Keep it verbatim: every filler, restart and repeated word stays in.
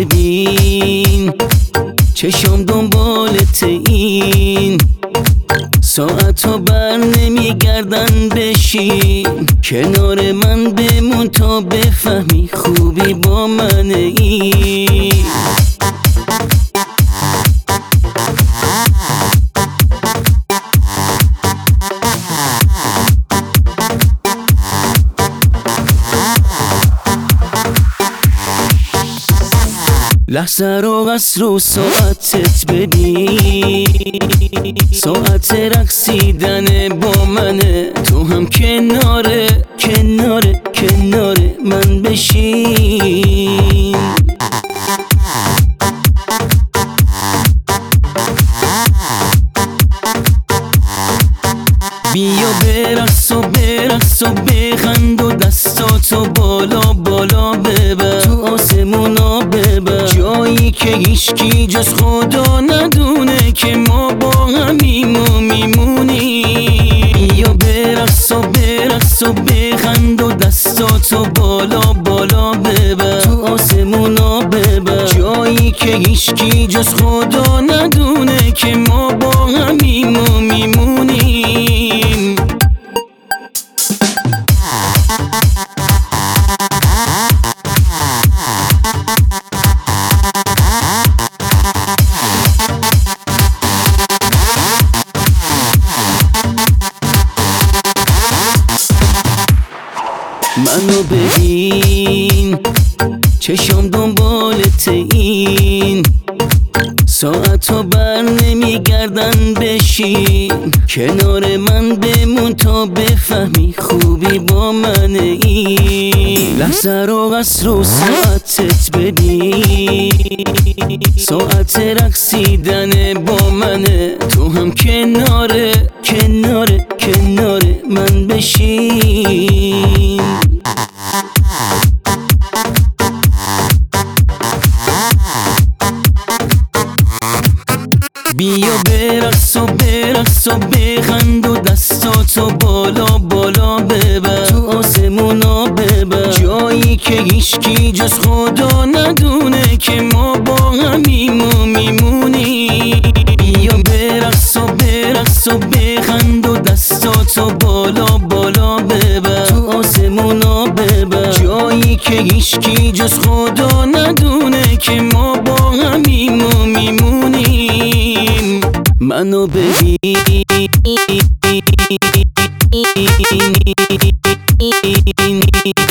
ببین چشم دنبالت این ساعتها بر نمیگردن بشین کنار من بمون تا بفهمی خوبی با من این لحظه رو از رو ساعتت ببین ساعت رقصیدن با منه تو هم کناره کناره کناره من بشین بیا برقص و برقص و بخند و دستاتو بالا بالا ببر تو آسمونا ببر جایی که هیچکی جز خدا ندونه که ما با همیم و میمونیم بیا برقص و برقص و بخند و دستاتو بالا بالا ببر تو آسمونا ببر جایی که هیچکی جز خدا ندونه که ما با همیم و میمونیم منو ببین چشم دنبالت این ساعتها بر نمیگردن بشین کنار من بمون تا بفهمی خوبی با من این لحظه رو از رو ساعتت ببین ساعت رقصیدن با منه تو هم کناره کناره کناره من بشین بیا برقص و برقص و بخند و دستاتو بالا بالا ببر تو آسمونا ببر جایی که هیچکی جز خدا ندونه که ما با همیم و میمونیم بیا برقص و برقص و بخند و دستاتو بالا بالا ببر تو آسمونا ببر جایی که هیچکی جز خدا ندونه که ما با همیم و میمونیم منو ببین